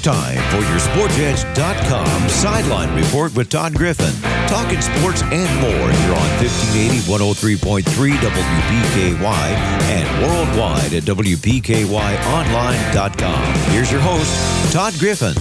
time for your SportsEdge.com Sideline Report with Todd Griffin. Talking sports and more here on 1580, 103.3 WPKY and worldwide at WPKYOnline.com. Here's your host, Todd Griffin.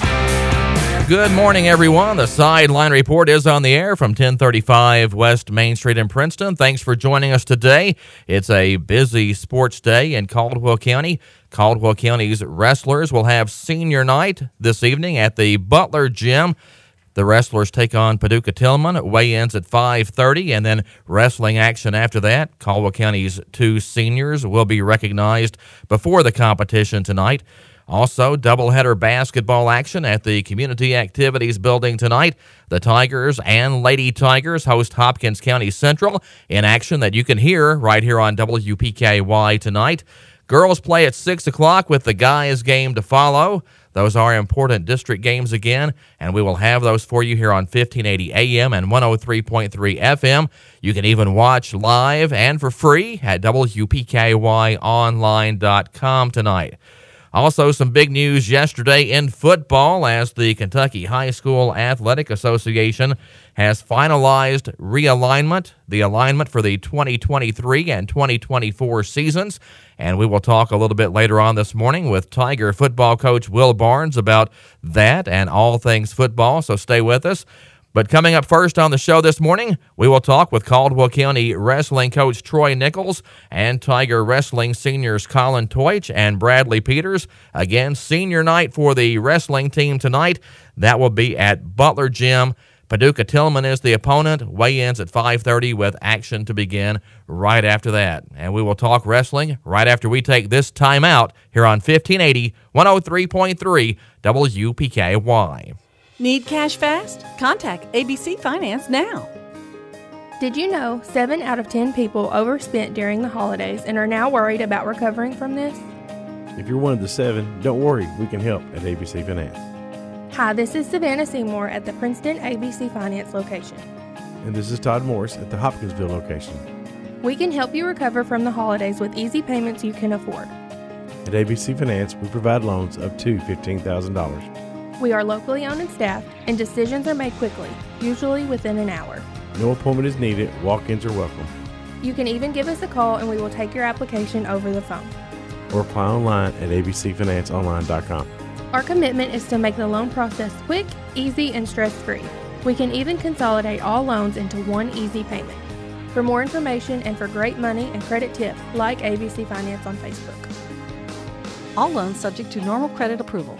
Good morning, everyone. The Sideline Report is on the air from 1035 West Main Street in Princeton. Thanks for joining us today. It's a busy sports day in Caldwell County. Caldwell County's wrestlers will have senior night this evening at the Butler Gym. The wrestlers take on Paducah Tillman. Weigh-ins at 5:30, and then wrestling action after that. Caldwell County's two seniors will be recognized before the competition tonight. Also, doubleheader basketball action at the Community Activities Building tonight. The Tigers and Lady Tigers host Hopkins County Central in action that you can hear right here on WPKY tonight. Girls play at 6 o'clock with the guys' game to follow. Those are important district games again, and we will have those for you here on 1580 AM and 103.3 FM. You can even watch live and for free at WPKYOnline.com tonight. Also, some big news yesterday in football as the Kentucky High School Athletic Association has finalized the alignment for the 2023 and 2024 seasons. And we will talk a little bit later on this morning with Tiger football coach Will Barnes about that and all things football, so stay with us. But coming up first on the show this morning, we will talk with Caldwell County wrestling coach Troy Nichols and Tiger Wrestling seniors Colin Teutsch and Bradley Peters. Again, senior night for the wrestling team tonight. That will be at Butler Gym. Paducah Tillman is the opponent. Weigh-ins at 5:30 with action to begin right after that. And we will talk wrestling right after we take this time out here on 1580, 103.3 WPKY. Need cash fast? Contact ABC Finance now. Did you know 7 out of 10 people overspent during the holidays and are now worried about recovering from this? If you're one of the 7, don't worry, we can help at ABC Finance. Hi, this is Savannah Seymour at the Princeton ABC Finance location. And this is Todd Morris at the Hopkinsville location. We can help you recover from the holidays with easy payments you can afford. At ABC Finance, we provide loans up to $15,000. We are locally owned and staffed, and decisions are made quickly, usually within an hour. No appointment is needed. Walk-ins are welcome. You can even give us a call and we will take your application over the phone. Or apply online at abcfinanceonline.com. Our commitment is to make the loan process quick, easy, and stress-free. We can even consolidate all loans into one easy payment. For more information and for great money and credit tips, like ABC Finance on Facebook. All loans subject to normal credit approval.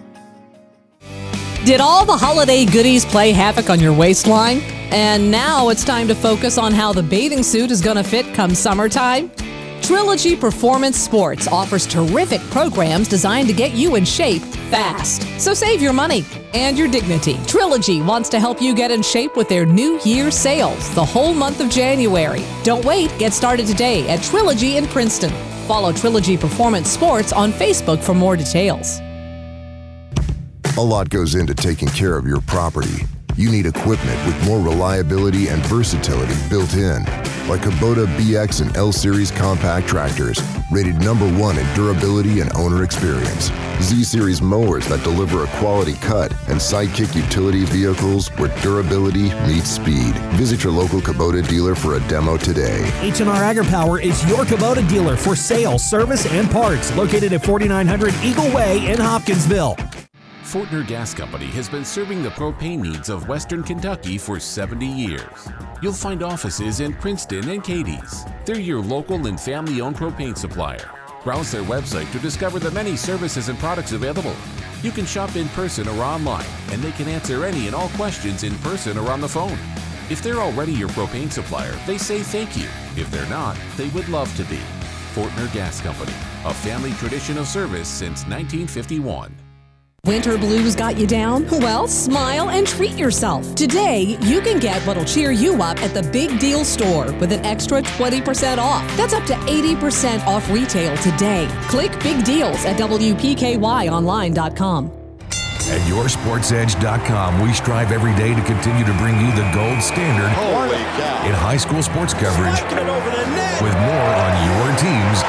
Did all the holiday goodies play havoc on your waistline? And now it's time to focus on how the bathing suit is going to fit come summertime? Trilogy Performance Sports offers terrific programs designed to get you in shape fast. So save your money and your dignity. Trilogy wants to help you get in shape with their New Year sales the whole month of January. Don't wait. Get started today at Trilogy in Princeton. Follow Trilogy Performance Sports on Facebook for more details. A lot goes into taking care of your property. You need equipment with more reliability and versatility built in, like Kubota BX and L Series compact tractors, rated #1 in durability and owner experience. Z Series mowers that deliver a quality cut, and Sidekick utility vehicles where durability meets speed. Visit your local Kubota dealer for a demo today. H&R AgriPower is your Kubota dealer for sales, service, and parts, located at 4900 Eagle Way in Hopkinsville. Fortner Gas Company has been serving the propane needs of Western Kentucky for 70 years. You'll find offices in Princeton and Cadiz. They're your local and family-owned propane supplier. Browse their website to discover the many services and products available. You can shop in person or online, and they can answer any and all questions in person or on the phone. If they're already your propane supplier, they say thank you. If they're not, they would love to be. Fortner Gas Company, a family tradition of service since 1951. Winter blues got you down? Well, smile and treat yourself. Today, you can get what'll cheer you up at the Big Deal Store with an extra 20% off. That's up to 80% off retail today. Click Big Deals at WPKYOnline.com. At YourSportsEdge.com, we strive every day to continue to bring you the gold standard in high school sports coverage with more on your teams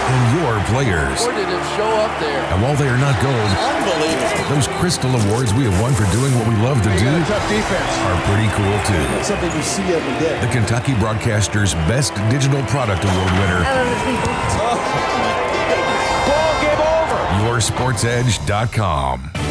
and your players. Where did it show up there? And while they are not gold, Unbelievable. those Crystal Awards we have won for doing what we love to do Tough defense. are pretty cool too. That's something you see every day. The Kentucky Broadcasters Best Digital Product Award winner, Ball game over. YourSportsEdge.com.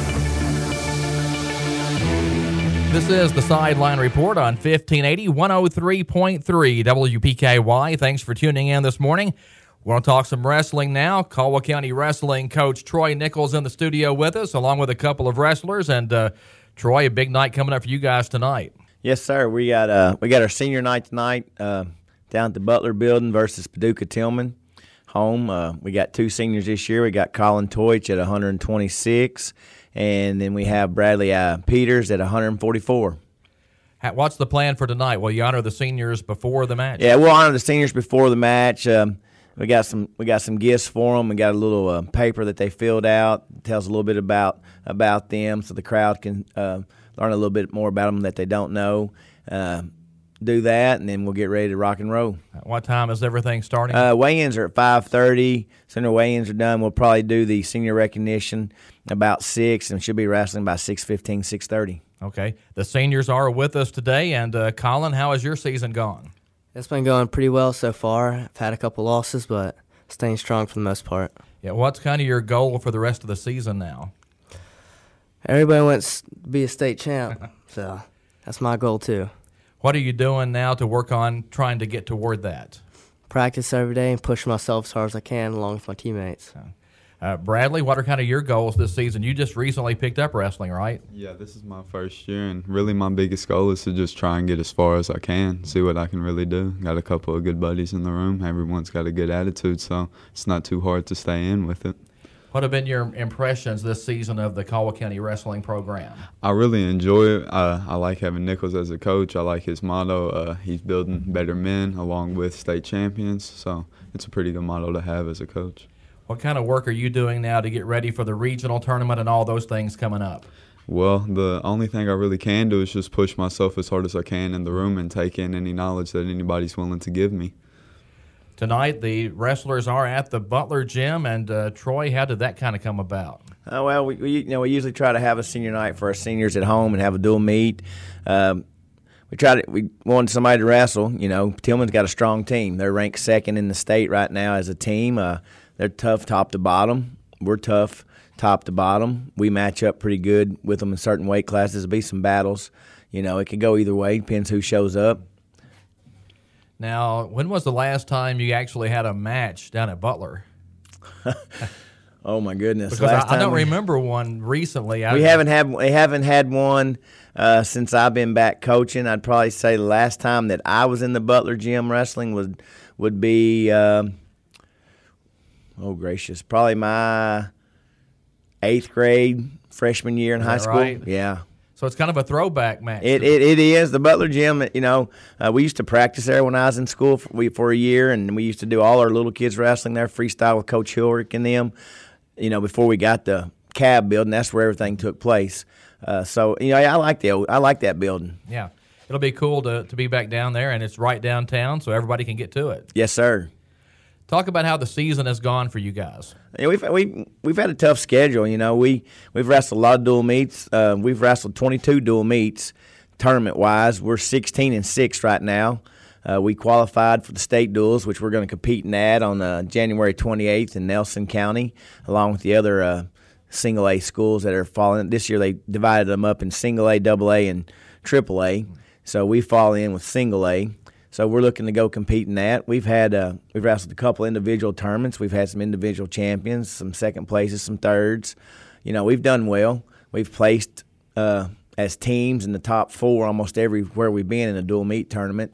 This is the Sideline Report on 1580, 103.3 WPKY. Thanks for tuning in this morning. We're going to talk some wrestling now. Caldwell County Wrestling coach Troy Nichols in the studio with us, along with a couple of wrestlers. And Troy, a big night coming up for you guys tonight. Yes, sir. We got our senior night tonight down at the Butler Building versus Paducah Tillman home. We got two seniors this year. We got Colin Toich at 126. And then we have Bradley Peters at 144. What's the plan for tonight? Will you honor the seniors before the match? Yeah, we'll honor the seniors before the match. We got some gifts for them. We got a little paper that they filled out. It tells a little bit about them, so the crowd can learn a little bit more about them that they don't know. Do that, and then we'll get ready to rock and roll. At what time is everything starting? Weigh-ins are at 5:30. As soon as weigh-ins are done, we'll probably do the senior recognition about 6, and she'll be wrestling by 6:15, 6:30. Okay. The seniors are with us today. And, Colin, how has your season gone? It's been going pretty well so far. I've had a couple losses, but staying strong for the most part. Yeah. What's kind of your goal for the rest of the season now? Everybody wants to be a state champ, so that's my goal too. What are you doing now to work on trying to get toward that? Practice every day and push myself as hard as I can along with my teammates. Bradley, what are kind of your goals this season? You just recently picked up wrestling, right? Yeah, this is my first year, and really my biggest goal is to just try and get as far as I can, see what I can really do. Got a couple of good buddies in the room. Everyone's got a good attitude, so it's not too hard to stay in with it. What have been your impressions this season of the Caldwell County Wrestling program? I really enjoy it. I like having Nichols as a coach. I like his motto. He's building better men along with state champions, so it's a pretty good motto to have as a coach. What kind of work are you doing now to get ready for the regional tournament and all those things coming up? Well, the only thing I really can do is just push myself as hard as I can in the room and take in any knowledge that anybody's willing to give me. Tonight, the wrestlers are at the Butler Gym, and Troy, how did that kind of come about? Well, we usually try to have a senior night for our seniors at home and have a dual meet. We wanted somebody to wrestle. You know, Tillman's got a strong team. They're ranked second in the state right now as a team. They're tough top to bottom. We're tough top to bottom. We match up pretty good with them in certain weight classes. There'll be some battles. You know, it could go either way. Depends who shows up. Now, when was the last time you actually had a match down at Butler? Oh my goodness! Because I don't remember one recently. We haven't had one since I've been back coaching. I'd probably say the last time that I was in the Butler Gym wrestling would be oh gracious, probably my 8th grade freshman year in high school. Right? Yeah. So it's kind of a throwback match. It is. The Butler Gym, you know, we used to practice there when I was in school for a year, and we used to do all our little kids wrestling there, freestyle with Coach Hilrick and them, you know, before we got the cab building. That's where everything took place. So, you know, I like that building. Yeah. It'll be cool to be back down there, and it's right downtown, so everybody can get to it. Yes, sir. Talk about how the season has gone for you guys. Yeah, we've had a tough schedule. You know, we've wrestled a lot of dual meets. We've wrestled 22 dual meets tournament wise. We're 16-6 right now. We qualified for the state duels, which we're going to compete in that on January 28th in Nelson County, along with the other single A schools that are falling. This year they divided them up in single A, double A, and triple A. So we fall in with single A. So we're looking to go compete in that. We've wrestled a couple individual tournaments. We've had some individual champions, some second places, some thirds. You know, we've done well. We've placed as teams in the top 4 almost everywhere we've been in a dual meet tournament.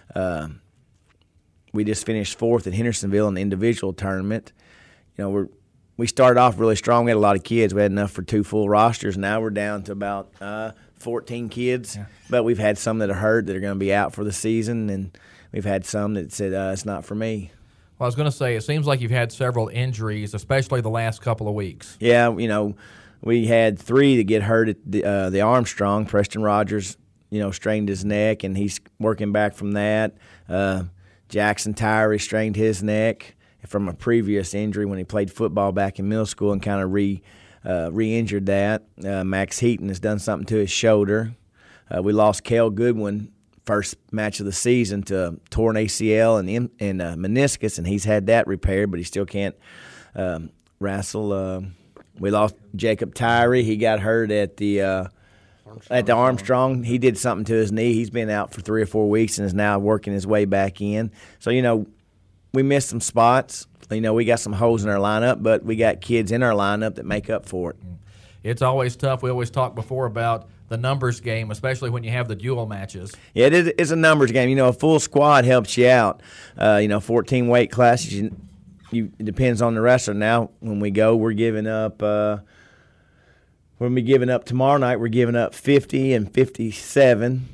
We just finished 4th at Hendersonville in the individual tournament. You know, we started off really strong. We had a lot of kids. We had enough for 2 full rosters. Now we're down to about 14 kids, yeah. But we've had some that are hurt that are going to be out for the season, and we've had some that said it's not for me. Well, I was going to say, it seems like you've had several injuries, especially the last couple of weeks. Yeah, you know, we had 3 that get hurt at the Armstrong. Preston Rogers, you know, strained his neck, and he's working back from that. Jackson Tyree strained his neck. from a previous injury when he played football back in middle school and kind of re-injured that. Max Heaton has done something to his shoulder. We lost Cale Goodwin first match of the season to torn ACL and meniscus, and he's had that repaired, but he still can't wrestle. We lost Jacob Tyree. He got hurt at the Armstrong. He did something to his knee. He's been out for 3 or 4 weeks and is now working his way back in. So, we missed some spots. We got some holes in our lineup, but we got kids in our lineup that make up for it. It's always tough. We always talked before about the numbers game, especially when you have the dual matches. Yeah, it's a numbers game. A full squad helps you out. 14 weight classes, it depends on the wrestler. Now, when we go, we're giving up tomorrow night, we're giving up 50 and 57,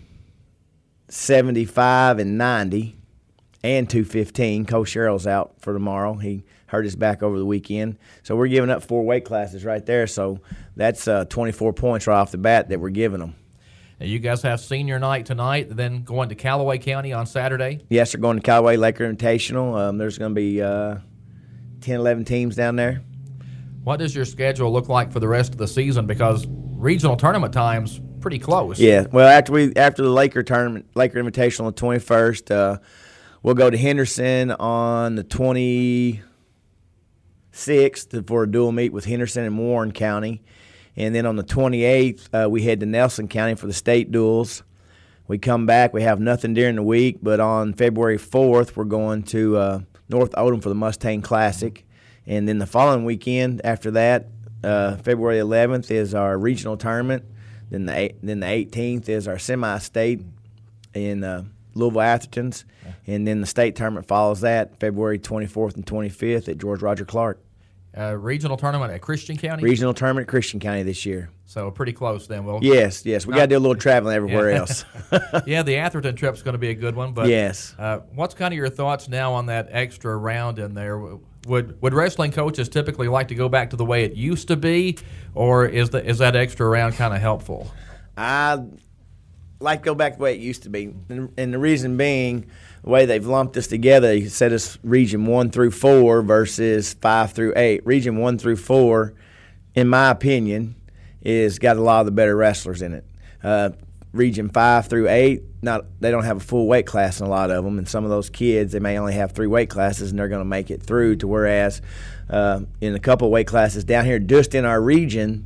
75 and 90, and 215. Cole Sherrill's out for tomorrow. He hurt his back over the weekend. So we're giving up 4 weight classes right there. So that's 24 points right off the bat that we're giving them. Now you guys have senior night tonight, then going to Callaway County on Saturday? Yes, they're going to Callaway Laker Invitational. There's going to be 10, 11 teams down there. What does your schedule look like for the rest of the season? Because regional tournament time's pretty close. Yeah, well, after the Laker tournament, Laker Invitational on the 21st, we'll go to Henderson on the 26th for a dual meet with Henderson and Warren County. And then on the 28th, we head to Nelson County for the state duels. We come back. We have nothing during the week, but on February 4th, we're going to North Odom for the Mustang Classic. And then the following weekend after that, February 11th, is our regional tournament. Then the 18th is our semi-state in Louisville Athertons. And then the state tournament follows that, February 24th and 25th at George Roger Clark. Regional tournament at Christian County? Regional tournament at Christian County this year. So pretty close then. Yes. We got to do a little traveling everywhere else. Yeah, the Atherton trip's going to be a good one. But yes. What's kind of your thoughts now on that extra round in there? Would wrestling coaches typically like to go back to the way it used to be, or is that extra round kind of helpful? I like to go back the way it used to be, and the reason being, the way they've lumped us together, they set us Region 1 through 4 versus 5 through 8. Region 1 through 4, in my opinion, is got a lot of the better wrestlers in it. Region 5 through 8, they don't have a full weight class in a lot of them, and some of those kids, they may only have 3 weight classes, and they're going to make it through, to whereas in a couple of weight classes down here, just in our region,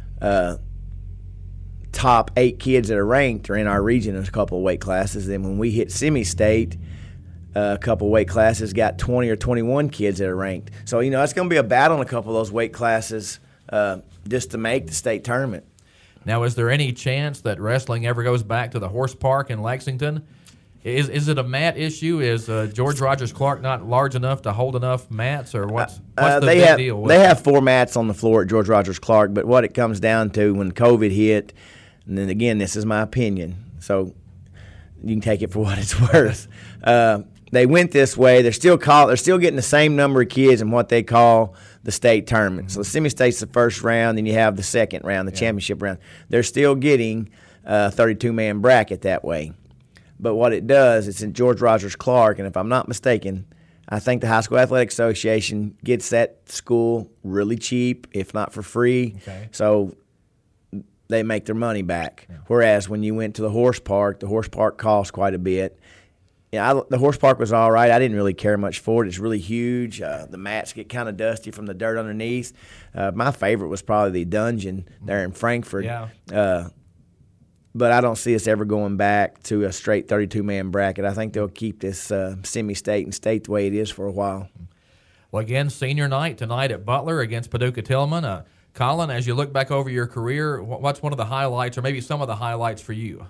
top 8 kids that are ranked are in our region in a couple of weight classes. Then when we hit semi-state, a couple of weight classes got 20 or 21 kids that are ranked. So, it's going to be a battle in a couple of those weight classes just to make the state tournament. Now, is there any chance that wrestling ever goes back to the horse park in Lexington? Is it a mat issue? Is George Rogers Clark not large enough to hold enough mats, or what's the big deal? They have 4 mats on the floor at George Rogers Clark, but what it comes down to when COVID hit, and then again, this is my opinion, so you can take it for what it's worth. They went this way. They're still getting the same number of kids in what they call the state tournament. So the semi-state's the first round, then you have the second round, the championship round. They're still getting a 32-man bracket that way. But what it does, it's in George Rogers Clark, and if I'm not mistaken, I think the High School Athletic Association gets that school really cheap, if not for free. Okay. So they make their money back. Yeah. Whereas when you went to the horse park cost quite a bit. Yeah, the horse park was all right. I didn't really care much for it. It's really huge. The mats get kind of dusty from the dirt underneath. My favorite was probably the Dungeon there in Frankfort. Yeah. But I don't see us ever going back to a straight 32-man bracket. I think they'll keep this semi-state and state the way it is for a while. Well, again, senior night tonight at Butler against Paducah Tillman. Colin, as you look back over your career, what's one of the highlights, or maybe some of the highlights for you?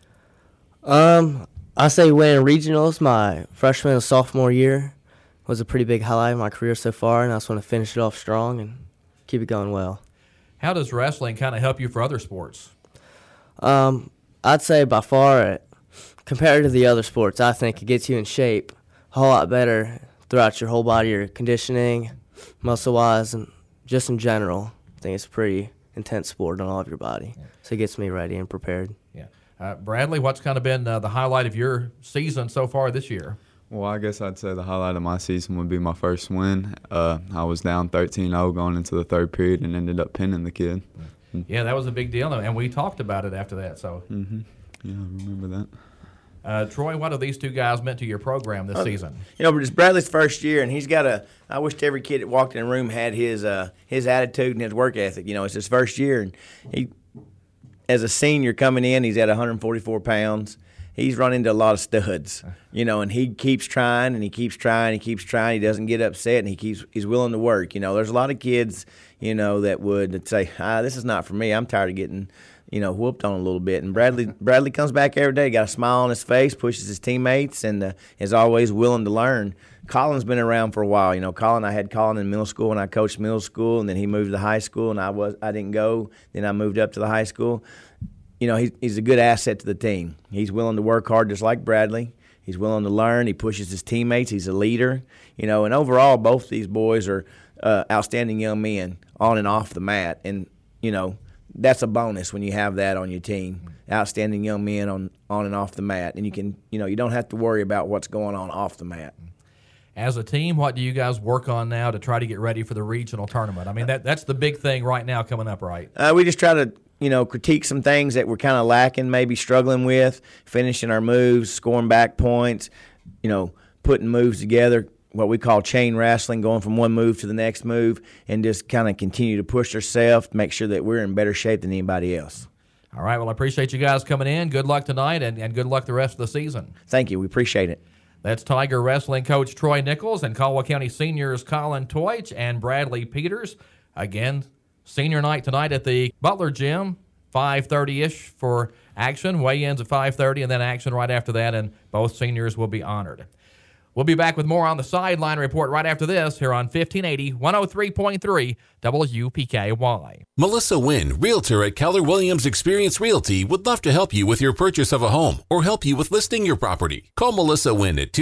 I say winning regionals my freshman and sophomore year was a pretty big highlight of my career so far, and I just want to finish it off strong and keep it going well. How does wrestling kind of help you for other sports? I'd say by far, compared to the other sports, I think it gets you in shape a whole lot better throughout your whole body, your conditioning, muscle-wise, and just in general. I think it's a pretty intense sport on all of your body, so it gets me ready and prepared. Yeah. Bradley, what's kind of been the highlight of your season so far this year? Well, I guess I'd say the highlight of my season would be my first win. I was down 13-0 going into the third period and ended up pinning the kid. Yeah, that was a big deal, and we talked about it after that. So, Yeah, I remember that. Troy, what have these two guys meant to your program this season? It's Bradley's first year, and he's got I wished every kid that walked in the room had his attitude and his work ethic. It's his first year, and he, as a senior coming in, he's at 144 pounds. He's run into a lot of studs, and he keeps trying and he keeps trying, he keeps trying. He doesn't get upset, and he's willing to work. There's a lot of kids, that would say, this is not for me. I'm tired of getting, whooped on a little bit. And Bradley comes back every day, got a smile on his face, pushes his teammates, and is always willing to learn. Colin's been around for a while. I had Colin in middle school when I coached middle school, and then he moved to high school, and I didn't go. Then I moved up to the high school. He's a good asset to the team. He's willing to work hard just like Bradley. He's willing to learn. He pushes his teammates. He's a leader. And overall, both these boys are outstanding young men on and off the mat. And, that's a bonus when you have that on your team. Outstanding young men on and off the mat. And you can, you don't have to worry about what's going on off the mat. As a team, what do you guys work on now to try to get ready for the regional tournament? I mean, that's the big thing right now coming up, right? We just try to critique some things that we're kind of lacking, maybe struggling with, finishing our moves, scoring back points, putting moves together, what we call chain wrestling, going from one move to the next move, and just kind of continue to push ourselves, make sure that we're in better shape than anybody else. All right, well, I appreciate you guys coming in. Good luck tonight, and good luck the rest of the season. Thank you. We appreciate it. That's Tiger Wrestling coach Troy Nichols and Caldwell County seniors Colin Toich and Bradley Peters. Again, senior night tonight at the Butler Gym, 5:30-ish for action. Weigh-ins at 5:30, and then action right after that, and both seniors will be honored. We'll be back with more on the Sideline Report right after this here on 1580 103.3 WPKY. Melissa Wynn, realtor at Keller Williams Experience Realty, would love to help you with your purchase of a home or help you with listing your property. Call Melissa Wynn at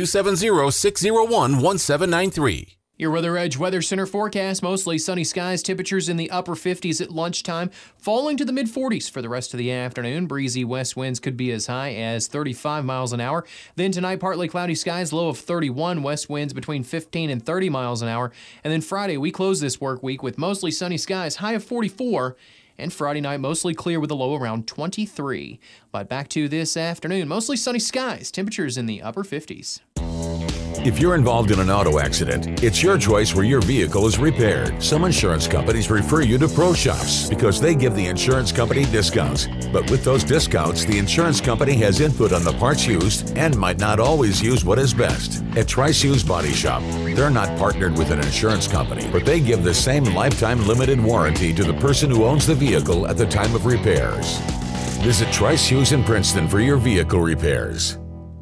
270-601-1793. Your Weather Edge Weather Center forecast, mostly sunny skies, temperatures in the upper 50s at lunchtime, falling to the mid-40s for the rest of the afternoon. Breezy west winds could be as high as 35 miles an hour. Then tonight, partly cloudy skies, low of 31, west winds between 15 and 30 miles an hour. And then Friday, we close this work week with mostly sunny skies, high of 44. And Friday night, mostly clear with a low around 23. But back to this afternoon, mostly sunny skies, temperatures in the upper 50s. If you're involved in an auto accident, it's your choice where your vehicle is repaired. Some insurance companies refer you to Pro Shops because they give the insurance company discounts. But with those discounts, the insurance company has input on the parts used and might not always use what is best. At Trice Hughes Body Shop, they're not partnered with an insurance company, but they give the same lifetime limited warranty to the person who owns the vehicle at the time of repairs. Visit Trice Hughes in Princeton for your vehicle repairs.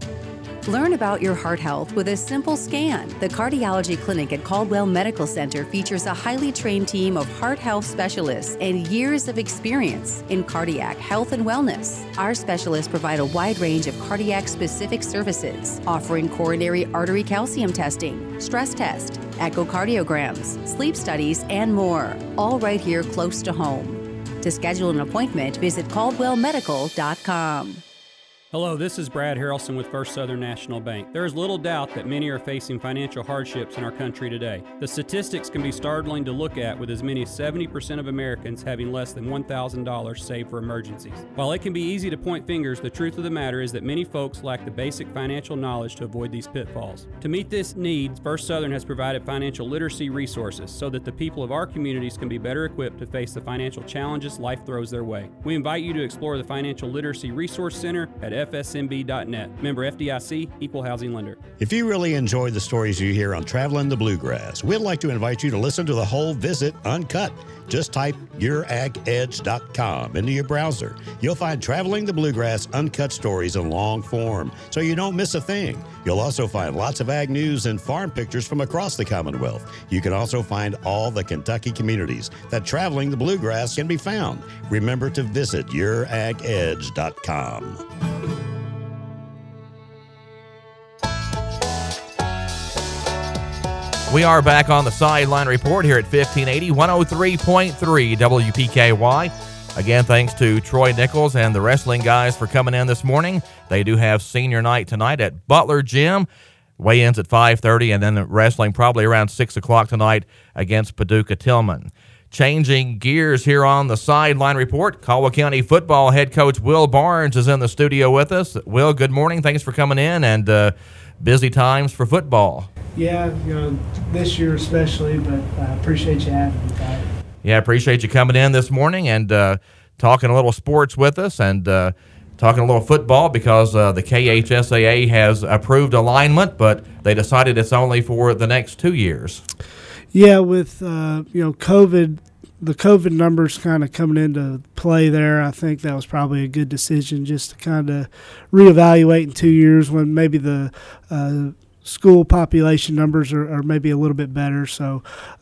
Learn about your heart health with a simple scan. The Cardiology Clinic at Caldwell Medical Center features a highly trained team of heart health specialists and years of experience in cardiac health and wellness. Our specialists provide a wide range of cardiac-specific services, offering coronary artery calcium testing, stress test, echocardiograms, sleep studies, and more, all right here close to home. To schedule an appointment, visit caldwellmedical.com. Hello, this is Brad Harrelson with First Southern National Bank. There is little doubt that many are facing financial hardships in our country today. The statistics can be startling to look at, with as many as 70% of Americans having less than $1,000 saved for emergencies. While it can be easy to point fingers, the truth of the matter is that many folks lack the basic financial knowledge to avoid these pitfalls. To meet this need, First Southern has provided financial literacy resources so that the people of our communities can be better equipped to face the financial challenges life throws their way. We invite you to explore the Financial Literacy Resource Center at FSMB.net. Member FDIC, Equal Housing Lender. If you really enjoy the stories you hear on Traveling the Bluegrass, we'd like to invite you to listen to the whole visit uncut. Just type youragedge.com into your browser. You'll find Traveling the Bluegrass uncut stories in long form, so you don't miss a thing. You'll also find lots of ag news and farm pictures from across the Commonwealth. You can also find all the Kentucky communities that Traveling the Bluegrass can be found. Remember to visit youragedge.com. We are back on the Sideline Report here at 1580 103.3 WPKY. Again, thanks to Troy Nichols and the wrestling guys for coming in this morning. They do have senior night tonight at Butler Gym. Weigh-ins at 5:30, and then wrestling probably around 6 o'clock tonight against Paducah Tillman. Changing gears here on the Sideline Report, Caldwell County football head coach Will Barnes is in the studio with us. Will, good morning. Thanks for coming in, and busy times for football. Yeah, this year especially, but I appreciate you having me, Todd. Yeah, I appreciate you coming in this morning and talking a little sports with us and talking a little football because the KHSAA has approved alignment, but they decided it's only for the next 2 years. Yeah, with COVID, the COVID numbers kind of coming into play there, I think that was probably a good decision just to kind of reevaluate in 2 years when maybe the school population numbers are maybe a little bit better. So,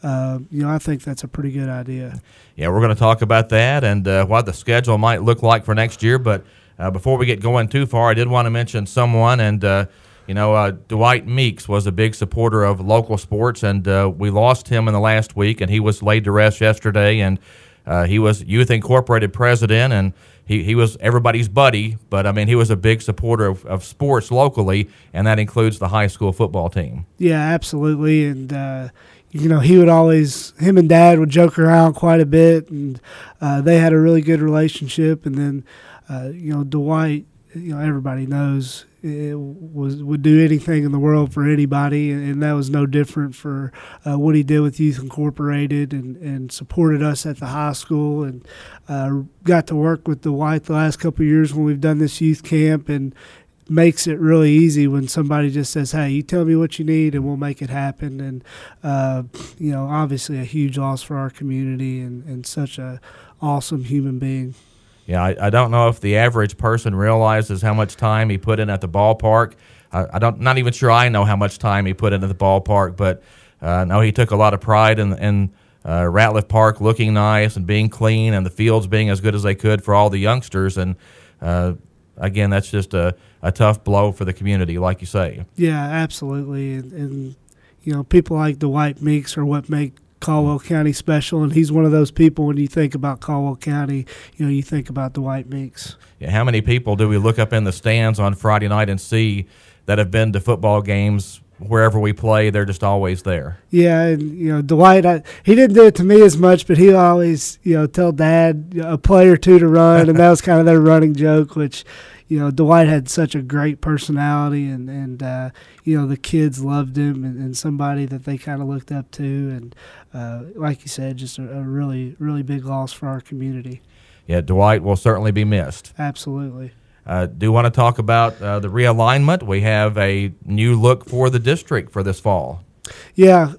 I think that's a pretty good idea. Yeah, we're going to talk about that and what the schedule might look like for next year. But before we get going too far, I did want to mention someone. And, Dwight Meeks was a big supporter of local sports, and we lost him in the last week, and he was laid to rest yesterday. And he was Youth Incorporated president, and he was everybody's buddy, but, he was a big supporter of sports locally, and that includes the high school football team. Yeah, absolutely. And, he would always, him and Dad would joke around quite a bit, and they had a really good relationship. And then, Dwight, everybody knows would do anything in the world for anybody, and that was no different for what he did with Youth Incorporated and supported us at the high school, and got to work with Dwight the last couple of years when we've done this youth camp, and makes it really easy when somebody just says, hey, you tell me what you need and we'll make it happen. And obviously a huge loss for our community and such a awesome human being. Yeah, I don't know if the average person realizes how much time he put in at the ballpark. Not even sure I know how much time he put in at the ballpark, but no, he took a lot of pride in Ratliff Park looking nice and being clean and the fields being as good as they could for all the youngsters. And again, that's just a tough blow for the community, like you say. Yeah, absolutely. And people like Dwight Meeks are what make Caldwell County special, and he's one of those people when you think about Caldwell County, you think about Dwight Meeks. Yeah, how many people do we look up in the stands on Friday night and see that have been to football games wherever we play? They're just always there. Yeah, and Dwight, he didn't do it to me as much, but he always tell Dad a play or two to run, and that was kind of their running joke, which Dwight had such a great personality, and the kids loved him, and somebody that they kind of looked up to, and like you said, just a really, really big loss for our community. Yeah, Dwight will certainly be missed. Absolutely. Do you want to talk about the realignment? We have a new look for the district for this fall. Yeah,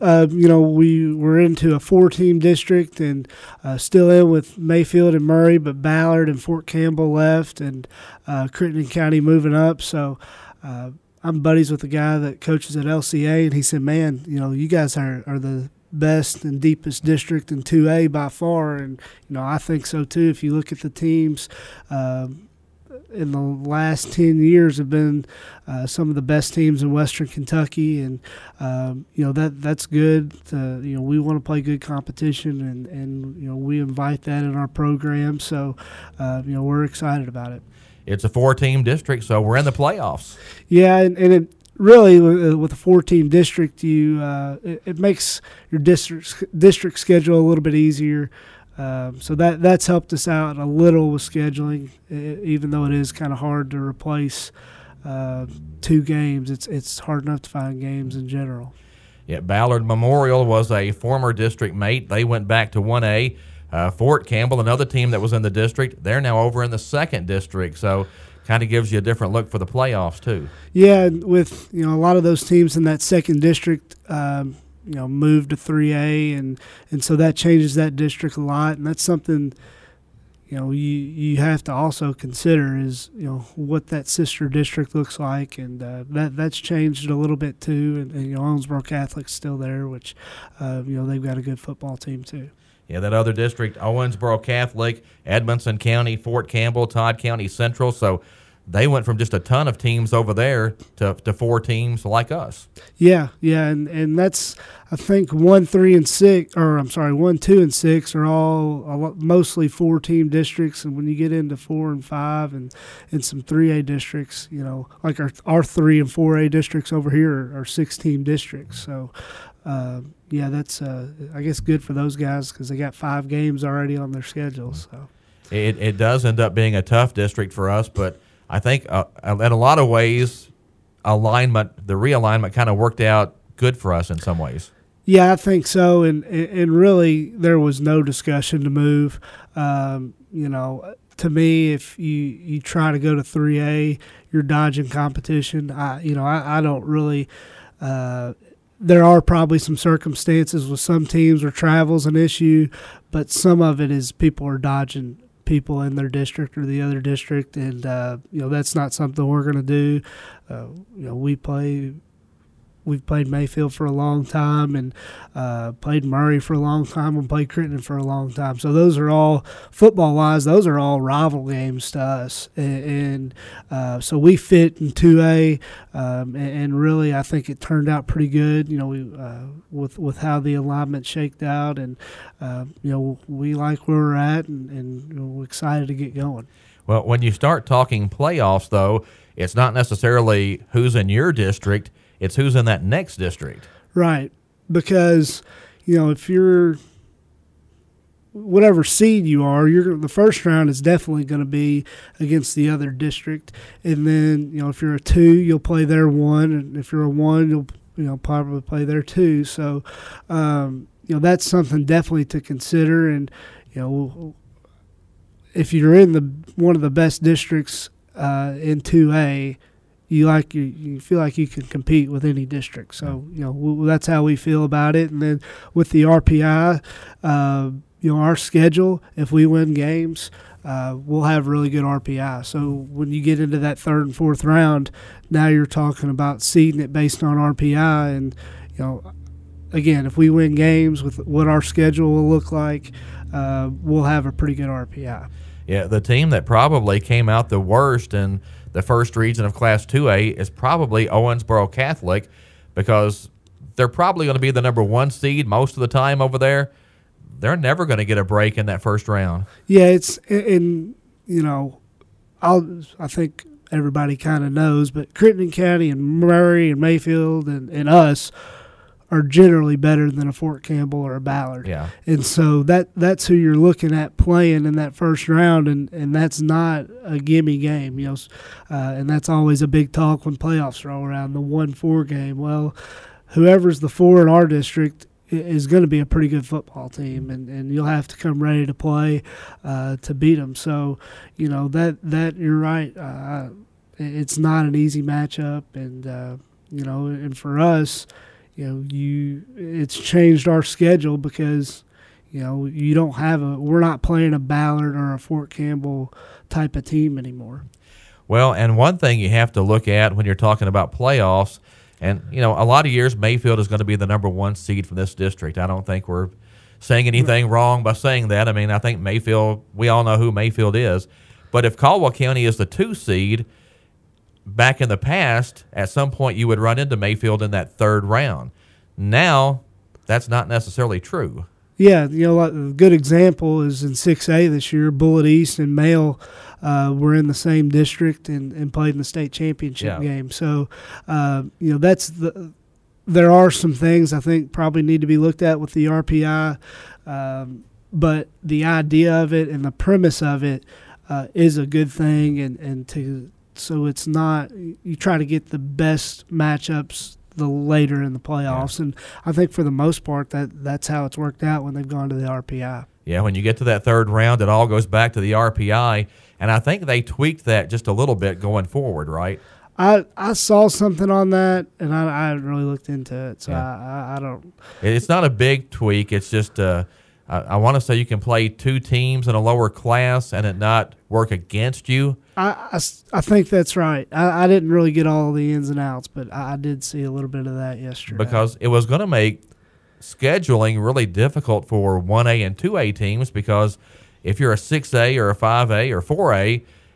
we were into a 4-team district and still in with Mayfield and Murray, but Ballard and Fort Campbell left, and Crittenden County moving up. So I'm buddies with the guy that coaches at LCA, and he said, man, you guys are the best and deepest district in 2A by far, and I think so too. If you look at the teams in the last 10 years have been some of the best teams in Western Kentucky, and that's good. We want to play good competition, and we invite that in our program. So we're excited about it. It's a 4-team district, so we're in the playoffs. Yeah, and it really with a 4-team district, it makes your district schedule a little bit easier. So that's helped us out a little with scheduling, even though it is kind of hard to replace 2 games. It's hard enough to find games in general. Yeah, Ballard Memorial was a former district mate. They went back to 1A. Fort Campbell, another team that was in the district, they're now over in the 2nd district. So kind of gives you a different look for the playoffs too. Yeah, with a lot of those teams in that 2nd district moved to 3A, and so that changes that district a lot, and that's something you have to also consider is what that sister district looks like, and that's changed a little bit too, and Owensboro Catholic's still there, which they've got a good football team too. Yeah, that other district, Owensboro Catholic, Edmondson County, Fort Campbell, Todd County Central. So they went from just a ton of teams over there to 4 teams like us. Yeah, and that's, I think 1, 2, and 6 are all mostly 4-team districts, and when you get into 4 and 5 and some 3A districts, like our 3 and 4A districts over here are 6-team districts. So, that's I guess good for those guys because they got 5 games already on their schedule. So it does end up being a tough district for us, but I think in a lot of ways, the realignment kind of worked out good for us in some ways. Yeah, I think so, and really there was no discussion to move. To me, if you try to go to 3A, you're dodging competition. I don't really. There are probably some circumstances with some teams where travel's an issue, but some of it is people are dodging people in their district or the other district, and that's not something we're going to do. We've played Mayfield for a long time and played Murray for a long time and played Crittenden for a long time. So those are all, football-wise, those are all rival games to us. And so we fit in 2A, and really I think it turned out pretty good, with how the alignment shaked out. And, we like where we're at and we're excited to get going. Well, when you start talking playoffs, though, it's not necessarily who's in your district. It's who's in that next district. Right. Because, if you're whatever seed you are, the first round is definitely going to be against the other district. And then, if you're a 2, you'll play their 1. And if you're a 1, you'll probably play their 2. So, that's something definitely to consider. And, if you're in one of the best districts in 2A, you feel like you can compete with any district. So, that's how we feel about it. And then with the RPI, our schedule, if we win games, we'll have really good RPI. So when you get into that 3rd and 4th round, now you're talking about seeding it based on RPI. And, again, if we win games with what our schedule will look like, we'll have a pretty good RPI. Yeah, the team that probably came out the worst in the first region of Class 2A is probably Owensboro Catholic, because they're probably going to be the number 1 seed most of the time over there. They're never going to get a break in that first round. Yeah, I think everybody kind of knows, but Crittenden County and Murray and Mayfield and us are generally better than a Fort Campbell or a Ballard. Yeah. And so that's who you're looking at playing in that first round, and that's not a gimme game, and that's always a big talk when playoffs roll around, the 1-4 game. Well, whoever's the 4 in our district is going to be a pretty good football team, and you'll have to come ready to play to beat them. So, that you're right. It's not an easy matchup, and and for us, it's changed our schedule because, we're not playing a Ballard or a Fort Campbell type of team anymore. Well, and one thing you have to look at when you're talking about playoffs, and, a lot of years Mayfield is going to be the number 1 seed from this district. I don't think we're saying anything wrong by saying that. I mean, I think Mayfield, we all know who Mayfield is. But if Caldwell County is the 2 seed, back in the past, at some point you would run into Mayfield in that 3rd round. Now, that's not necessarily true. Yeah, a good example is in 6A this year, Bullitt East and Male were in the same district and played in the state championship game. So, there are some things I think probably need to be looked at with the RPI, but the idea of it and the premise of it is a good thing, so it's not, you try to get the best matchups the later in the playoffs, and I think for the most part that's how it's worked out when they've gone to the RPI. Yeah, when you get to that 3rd round, it all goes back to the RPI, and I think they tweaked that just a little bit going forward, right? I saw something on that, and I haven't really looked into it, so I don't. It's not a big tweak. It's just I want to say you can play 2 teams in a lower class and it not work against you. I think that's right. I didn't really get all the ins and outs, but I did see a little bit of that yesterday. Because it was going to make scheduling really difficult for 1A and 2A teams, because if you're a 6A or a 5A or 4A,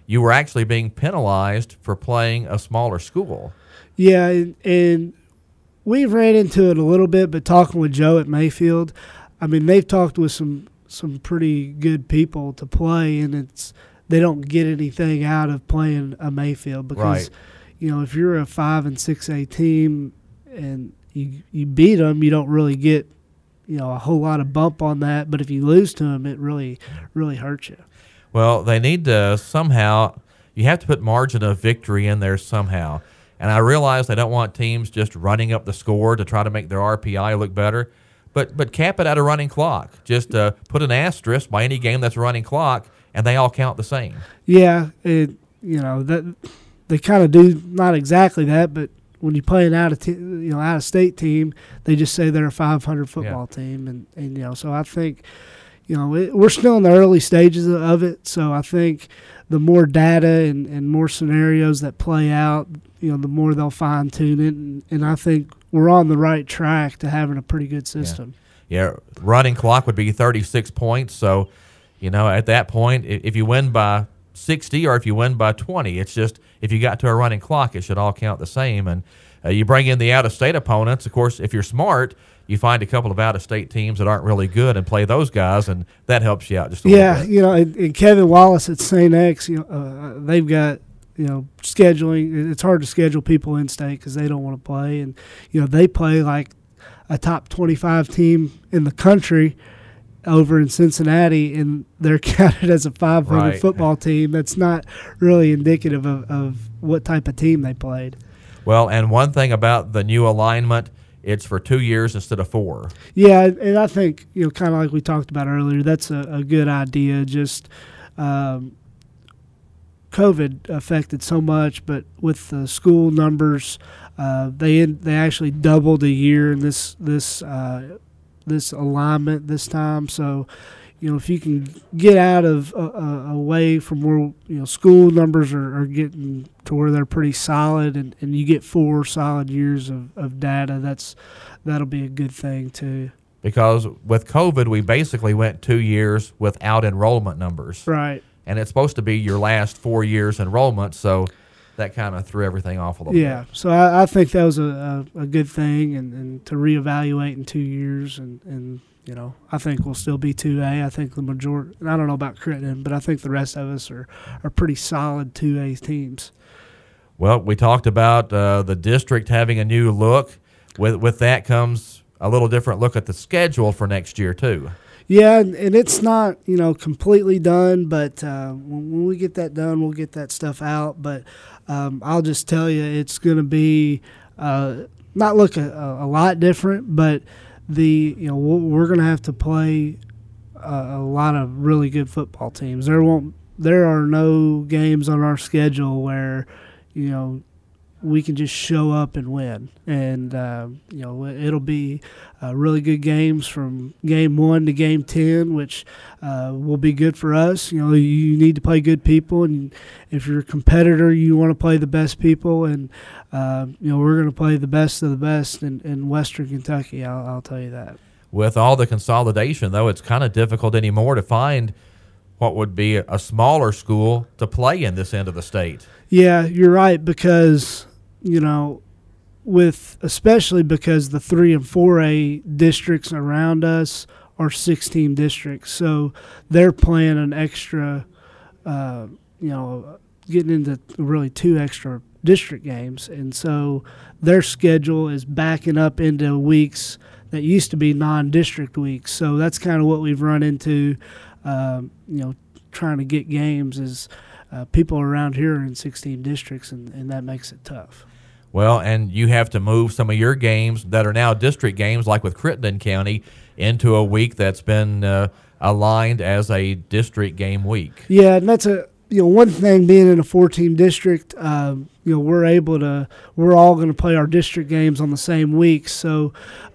you were actually being penalized for playing a smaller school. Yeah, and we've ran into it a little bit, but talking with Joe at Mayfield, I mean, they've talked with some pretty good people to play, and they don't get anything out of playing a Mayfield because, if you're a 5 and 6A team and you beat them, you don't really get, a whole lot of bump on that. But if you lose to them, it really, really hurts you. Well, they need to somehow – you have to put margin of victory in there somehow. And I realize they don't want teams just running up the score to try to make their RPI look better, but cap it at a running clock. Just put an asterisk by any game that's a running clock, and they all count the same. Yeah, that they kind of do not exactly that, but when you play an out of state team, they just say they're a 500 football team, and so I think we're still in the early stages of it. So I think the more data and more scenarios that play out, the more they'll fine tune it, and I think we're on the right track to having a pretty good system. Yeah, running clock would be 36 points. So, at that point, if you win by 60 or if you win by 20, it's just if you got to a running clock, it should all count the same. And you bring in the out-of-state opponents. Of course, if you're smart, you find a couple of out-of-state teams that aren't really good and play those guys, and that helps you out just a little bit. And Kevin Wallace at St. X, they've got scheduling. It's hard to schedule people in state because they don't want to play, and they play like a top 25 team in the country over in Cincinnati, and they're counted as a 500 football team. That's not really indicative of what type of team they played. Well, and one thing about the new alignment, it's for 2 years instead of 4. Yeah, and I think, kind of like we talked about earlier, that's a good idea. Just COVID affected so much, but with the school numbers, they actually doubled a year in this alignment this time. So, if you can get out of away from where school numbers are getting to where they're pretty solid, and you get 4 solid years of data, that'll be a good thing too. Because with COVID, we basically went 2 years without enrollment numbers. Right. And it's supposed to be your last 4 years enrollment, so that kind of threw everything off a little bit. Yeah, so I think that was a good thing, and to reevaluate in 2 years, and I think we'll still be 2A. I think the majority, and I don't know about Crittenden, but I think the rest of us are pretty solid 2A teams. Well, we talked about the district having a new look. With that comes a little different look at the schedule for next year, too. Yeah, and it's not, completely done, but when we get that done, we'll get that stuff out. But I'll just tell you, it's going to be not look a lot different, but we're going to have to play a lot of really good football teams. There are no games on our schedule where, we can just show up and win. And, it'll be really good games from game 1 to game 10, which will be good for us. You need to play good people, and if you're a competitor, you want to play the best people. And, we're going to play the best of the best in Western Kentucky, I'll tell you that. With all the consolidation, though, it's kind of difficult anymore to find what would be a smaller school to play in this end of the state. Yeah, you're right, because, especially because the 3 and 4A districts around us are 16 districts, so they're playing an extra, getting into really 2 extra district games, and so their schedule is backing up into weeks that used to be non-district weeks. So that's kind of what we've run into, trying to get games is people around here are in 16 districts, and that makes it tough. Well, and you have to move some of your games that are now district games, like with Crittenden County, into a week that's been aligned as a district game week. Yeah, and that's one thing being in a 4-team district. We're all going to play our district games on the same week. So,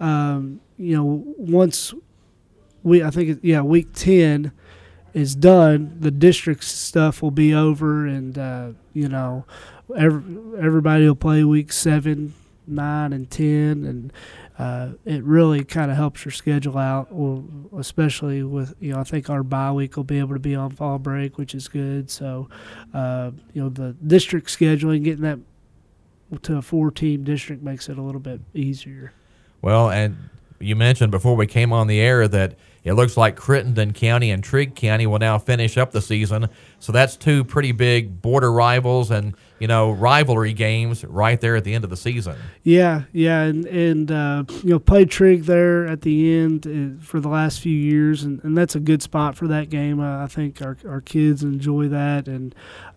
once week 10 is done, the district stuff will be over, and everybody will play week 7 9 and 10, and it really kind of helps your schedule out. Well, especially with I think our bye week will be able to be on fall break, which is good. So the district scheduling, getting that to a 4-team district makes it a little bit easier. Well, and you mentioned before we came on the air that it looks like Crittenden County and Trigg County will now finish up the season. So that's two pretty big border rivals and, rivalry games right there at the end of the season. Yeah, and played Trigg there at the end for the last few years, and that's a good spot for that game. I think our kids enjoy that, and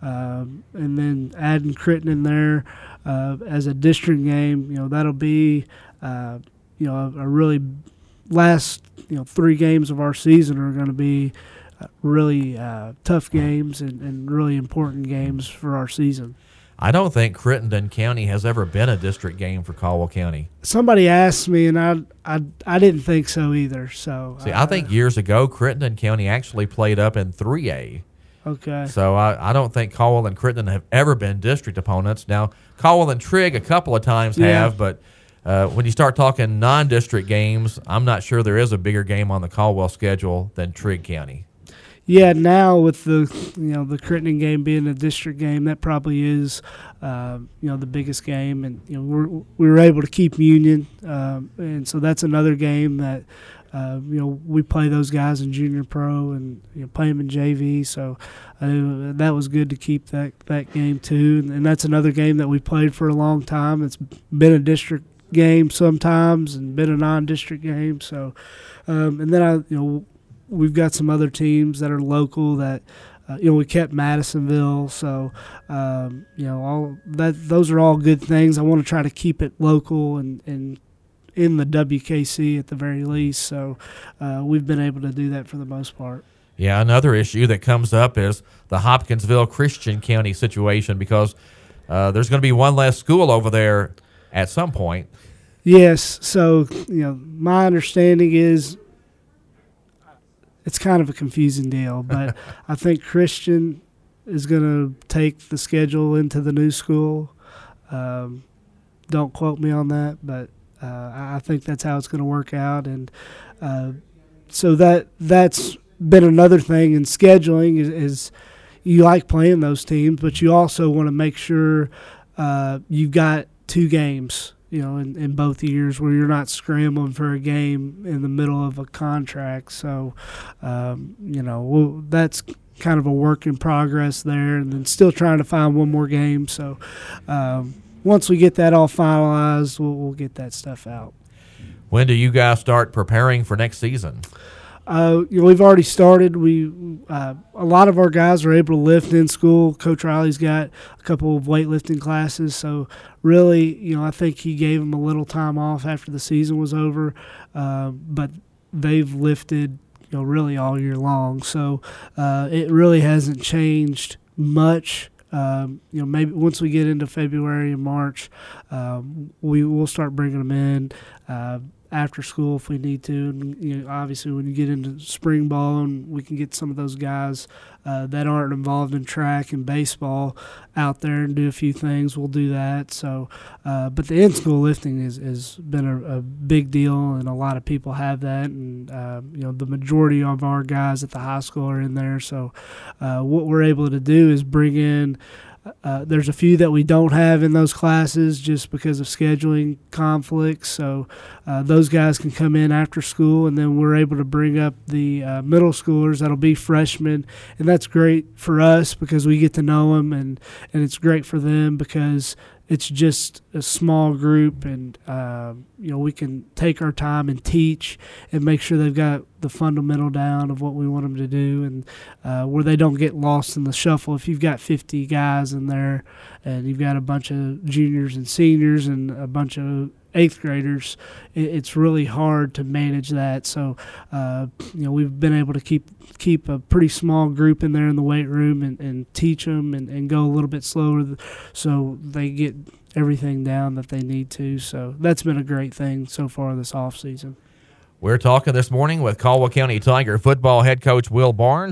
then adding Crittenden there as a district game, that'll be a really last 3 games of our season are going to be really tough games and really important games for our season. I don't think Crittenden County has ever been a district game for Caldwell County. Somebody asked me, and I didn't think so either. So see, I think years ago Crittenden County actually played up in 3A. Okay. So I don't think Caldwell and Crittenden have ever been district opponents. Now Caldwell and Trigg a couple of times have, but when you start talking non-district games, I'm not sure there is a bigger game on the Caldwell schedule than Trigg County. Yeah, now with the the Crittenden game being a district game, that probably is the biggest game, and we were able to keep Union, and so that's another game that we play those guys in junior pro and play them in JV, so that was good to keep that game too, and that's another game that we played for a long time. It's been a district game sometimes and been a non-district game, so and then we've got some other teams that are local that we kept Madisonville, so all that, those are all good things. I want to try to keep it local and in the WKC at the very least, so we've been able to do that for the most part. Yeah, another issue that comes up is the Hopkinsville Christian County situation, because there's going to be one less school over there at some point. Yes, so my understanding is it's kind of a confusing deal, but I think Christian is going to take the schedule into the new school. Don't quote me on that, but I think that's how it's going to work out. And so that's been another thing in scheduling is you like playing those teams, but you also want to make sure you've got 2 games in both years where you're not scrambling for a game in the middle of a contract. So, that's kind of a work in progress there, and then still trying to find one more game. So once we get that all finalized, we'll get that stuff out. When do you guys start preparing for next season? We've already started. A lot of our guys are able to lift in school. Coach Riley's got a couple of weightlifting classes, so really, I think he gave them a little time off after the season was over, but they've lifted, really all year long. So it really hasn't changed much. Maybe once we get into February and March, we will start bringing them in after school if we need to. And, obviously when you get into spring ball and we can get some of those guys that aren't involved in track and baseball out there and do a few things, we'll do that. So, but the in-school lifting has been a big deal, and a lot of people have that. And, the majority of our guys at the high school are in there. So what we're able to do is bring in there's a few that we don't have in those classes just because of scheduling conflicts. So those guys can come in after school, and then we're able to bring up the middle schoolers that'll be freshmen. And that's great for us because we get to know them, and it's great for them because it's just a small group, and we can take our time and teach and make sure they've got the fundamental down of what we want them to do, and where they don't get lost in the shuffle. If you've got 50 guys in there and you've got a bunch of juniors and seniors and a bunch of 8th graders, it's really hard to manage that. So, we've been able to keep a pretty small group in there in the weight room and teach them and go a little bit slower so they get everything down that they need to. So that's been a great thing so far this off season. We're talking this morning with Caldwell County Tiger football head coach Will Barnes.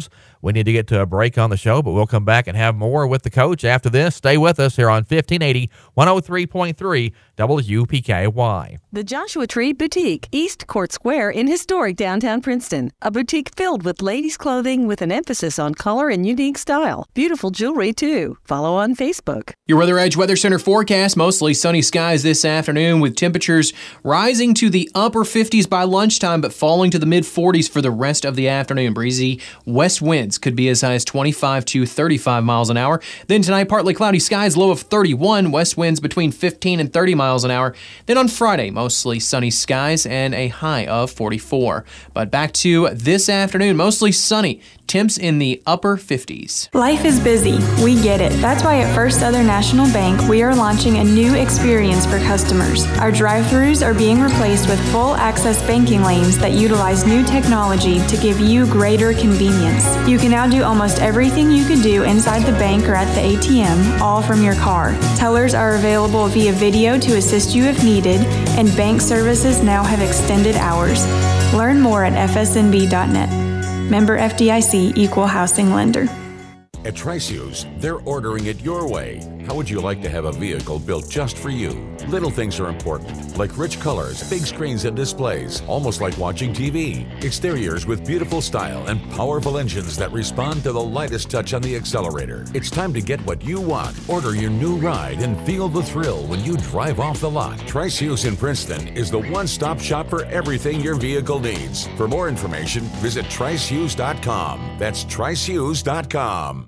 We need to get to a break on the show, but we'll come back and have more with the coach after this. Stay with us here on 1580 103.3 WPKY. The Joshua Tree Boutique, East Court Square in historic downtown Princeton. A boutique filled with ladies' clothing with an emphasis on color and unique style. Beautiful jewelry, too. Follow on Facebook. Your Weather Edge Weather Center forecast, mostly sunny skies this afternoon with temperatures rising to the upper 50s by lunchtime but falling to the mid-40s for the rest of the afternoon. Breezy west winds could be as high as 25 to 35 miles an hour. Then tonight, partly cloudy skies, low of 31, west winds between 15 and 30 miles an hour. Then on Friday, mostly sunny skies and a high of 44. But back to this afternoon, mostly sunny. Temps in the upper 50s. Life is busy. We get it. That's why at First Southern National Bank, we are launching a new experience for customers. Our drive-thrus are being replaced with full access banking lanes that utilize new technology to give you greater convenience. You can now do almost everything you could do inside the bank or at the ATM, all from your car. Tellers are available via video to assist you if needed, and bank services now have extended hours. Learn more at fsnb.net. Member FDIC, Equal Housing Lender. At Tri-Shoes, they're ordering it your way. How would you like to have a vehicle built just for you? Little things are important, like rich colors, big screens and displays, almost like watching TV. Exteriors with beautiful style and powerful engines that respond to the lightest touch on the accelerator. It's time to get what you want. Order your new ride and feel the thrill when you drive off the lot. Tri-Shoes in Princeton is the one-stop shop for everything your vehicle needs. For more information, visit trishoes.com. That's trishoes.com.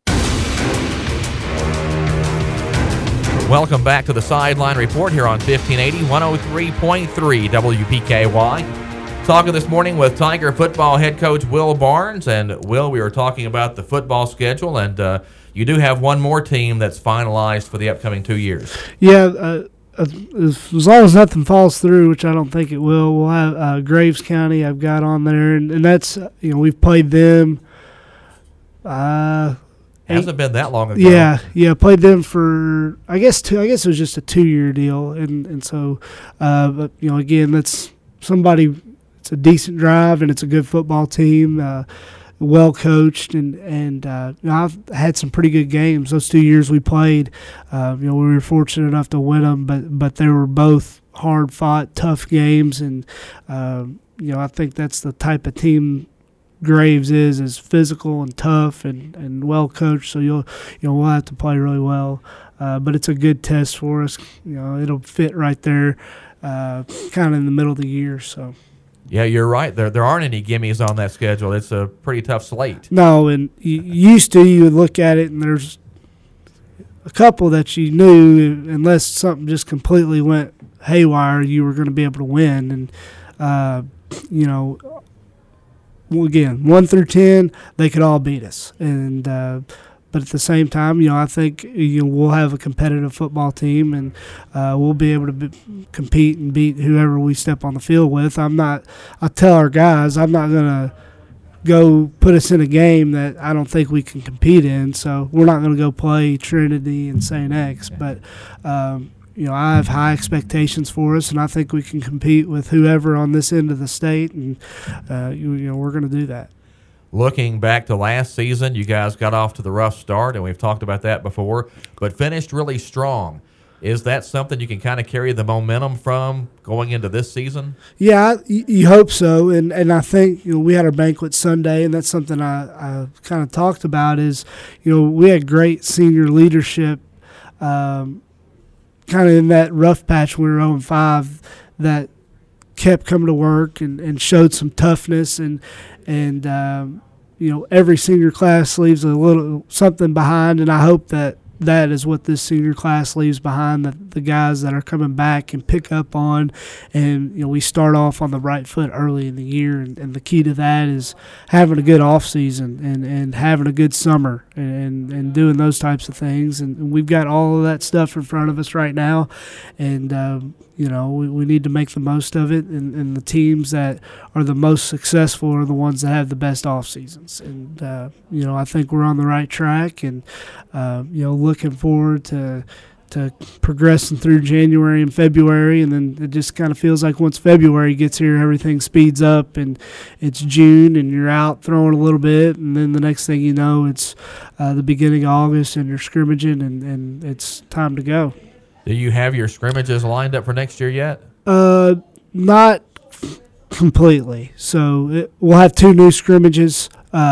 Welcome back to the Sideline Report here on 1580 103.3 WPKY. Talking this morning with Tiger football head coach Will Barnes. And, Will, we were talking about the football schedule, and you do have one more team that's finalized for the upcoming 2 years. Yeah, as long as nothing falls through, which I don't think it will, we'll have Graves County I've got on there. And that's, we've played them. Hasn't been that long ago. Yeah, played them for I guess it was just a 2-year deal, and so but again, that's somebody. It's a decent drive and it's a good football team, well coached, and I've had some pretty good games those 2 years we played. We were fortunate enough to win them, but they were both hard fought, tough games, and I think that's the type of team Graves is physical and tough and well coached, so we'll have to play really well, but it's a good test for us. It'll fit right there, kind of in the middle of the year. So yeah, you're right. There aren't any gimmies on that schedule. It's a pretty tough slate. No, and you would look at it and there's a couple that you knew, unless something just completely went haywire, you were going to be able to win. And again, 1 through 10, they could all beat us, and but at the same time, I think we'll have a competitive football team, and we'll be able to compete and beat whoever we step on the field with. I tell our guys, I'm not gonna go put us in a game that I don't think we can compete in. So we're not gonna go play Trinity and St. X, but. I have high expectations for us, and I think we can compete with whoever on this end of the state, and we're going to do that. Looking back to last season, you guys got off to the rough start, and we've talked about that before, but finished really strong. Is that something you can kind of carry the momentum from going into this season? Yeah, you hope so, and I think we had our banquet Sunday, and that's something I kind of talked about is we had great senior leadership. Kind of in that rough patch when we were 0-5, that kept coming to work and showed some toughness, and every senior class leaves a little something behind, and I hope that is what this senior class leaves behind, that the guys that are coming back can pick up on, and we start off on the right foot early in the year, and the key to that is having a good off season and having a good summer and doing those types of things, and we've got all of that stuff in front of us right now, and we need to make the most of it, and the teams that are the most successful are the ones that have the best off seasons, and I think we're on the right track, and looking forward to to progressing through January and February, and then it just kind of feels like once February gets here, everything speeds up, and it's June, and you're out throwing a little bit, and then the next thing you know, it's the beginning of August, and you're scrimmaging, and it's time to go. Do you have your scrimmages lined up for next year yet? Not completely. So we'll have 2 new scrimmages.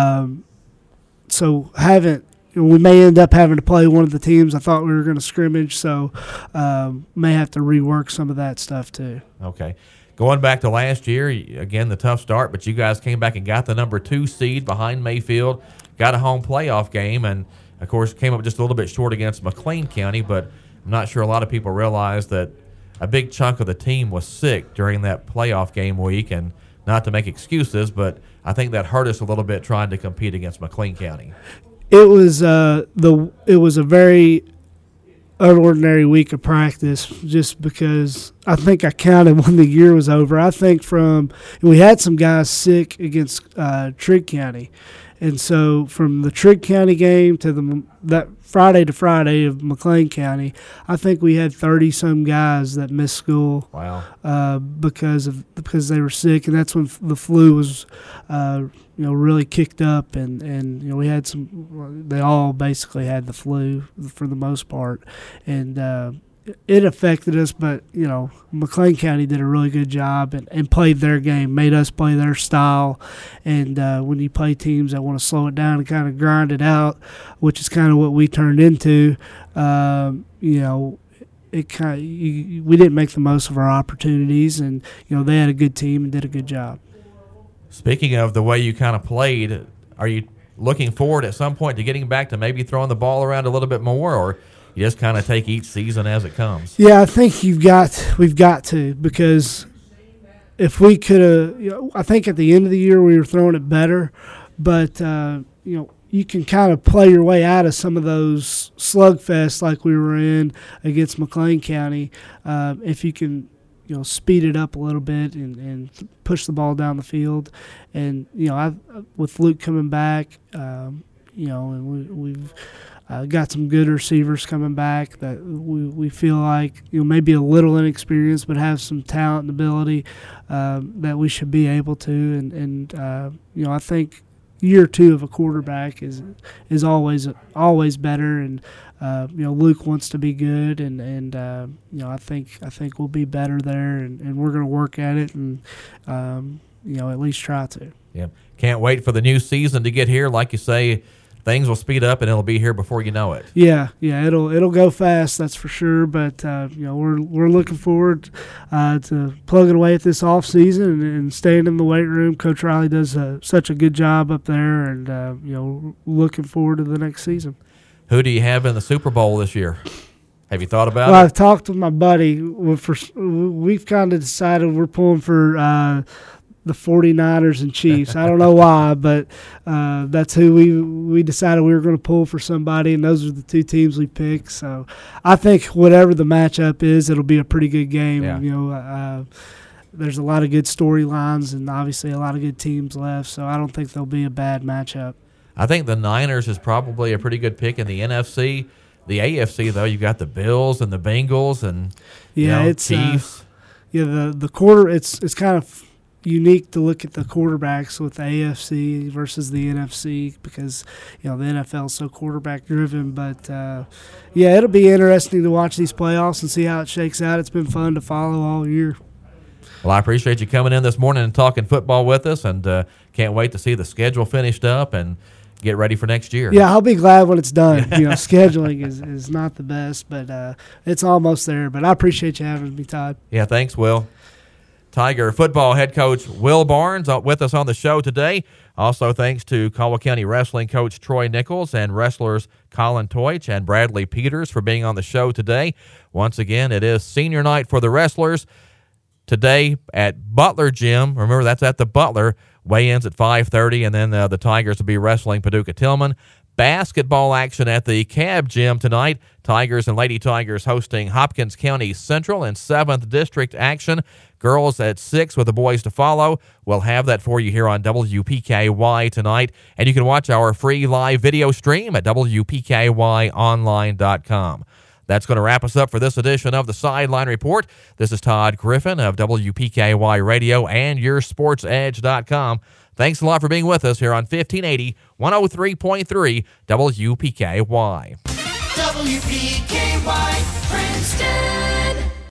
So we may end up having to play one of the teams I thought we were going to scrimmage, so may have to rework some of that stuff too. Okay. Going back to last year, again, the tough start, but you guys came back and got the number 2 seed behind Mayfield, got a home playoff game, and, of course, came up just a little bit short against McLean County, but I'm not sure a lot of people realize that a big chunk of the team was sick during that playoff game week, and not to make excuses, but I think that hurt us a little bit trying to compete against McLean County. It was a very unordinary week of practice, just because I think I counted when the year was over. I think we had some guys sick against Trigg County, and so from the Trigg County game to that Friday to Friday of McLean County, I think we had 30-some guys that missed school. Wow! Because they were sick, and that's when the flu was, really kicked up, and we had some. They all basically had the flu for the most part, and it affected us. But McLean County did a really good job and played their game, made us play their style. And when you play teams that want to slow it down and kind of grind it out, which is kind of what we turned into, we didn't make the most of our opportunities, and they had a good team and did a good job. Speaking of the way you kind of played, are you looking forward at some point to getting back to maybe throwing the ball around a little bit more, or you just kind of take each season as it comes? Yeah, I think we've got to, because if we could have, I think at the end of the year we were throwing it better, but you can kind of play your way out of some of those slugfests like we were in against McLean County if you can speed it up a little bit and push the ball down the field. And with Luke coming back, and we've got some good receivers coming back that we feel like maybe a little inexperienced but have some talent and ability that we should be able to. And I think year 2 of a quarterback is always better, and Luke wants to be good, and I think we'll be better there, and we're going to work at it, and at least try to. Yeah, can't wait for the new season to get here. Like you say, things will speed up and it'll be here before you know it. Yeah, it'll go fast, that's for sure. But we're looking forward to plugging away at this off season and staying in the weight room. Coach Riley does such a good job up there, and looking forward to the next season. Who do you have in the Super Bowl this year? Have you thought about it? I've talked with my buddy. We've kind of decided we're pulling for the 49ers and Chiefs. I don't know why, but that's who we decided we were going to pull for somebody, and those are the 2 teams we picked. So I think whatever the matchup is, it'll be a pretty good game. Yeah. There's a lot of good storylines and obviously a lot of good teams left, so I don't think there'll be a bad matchup. I think the Niners is probably a pretty good pick in the NFC. The AFC, though, you got the Bills and the Bengals and it's Chiefs. The quarter. It's kind of unique to look at the quarterbacks with the AFC versus the NFC because the NFL is so quarterback driven. But it'll be interesting to watch these playoffs and see how it shakes out. It's been fun to follow all year. Well, I appreciate you coming in this morning and talking football with us, and can't wait to see the schedule finished up and get ready for next year. Yeah, I'll be glad when it's done. Scheduling is not the best, but it's almost there. But I appreciate you having me, Todd. Yeah, thanks, Will. Tiger football head coach Will Barnes with us on the show today. Also, thanks to Caldwell County wrestling coach Troy Nichols and wrestlers Colin Teutsch and Bradley Peters for being on the show today. Once again, it is senior night for the wrestlers today at Butler Gym. Remember, that's at the Butler. Weigh-ins at 5:30, and then the Tigers will be wrestling Paducah Tillman. Basketball action at the Cab Gym tonight. Tigers and Lady Tigers hosting Hopkins County Central in 7th District action. Girls at 6 with the boys to follow. We'll have that for you here on WPKY tonight. And you can watch our free live video stream at WPKYonline.com. That's going to wrap us up for this edition of the Sideline Report. This is Todd Griffin of WPKY Radio and YourSportsEdge.com. Thanks a lot for being with us here on 1580, 103.3 WPKY. WPKY Princeton.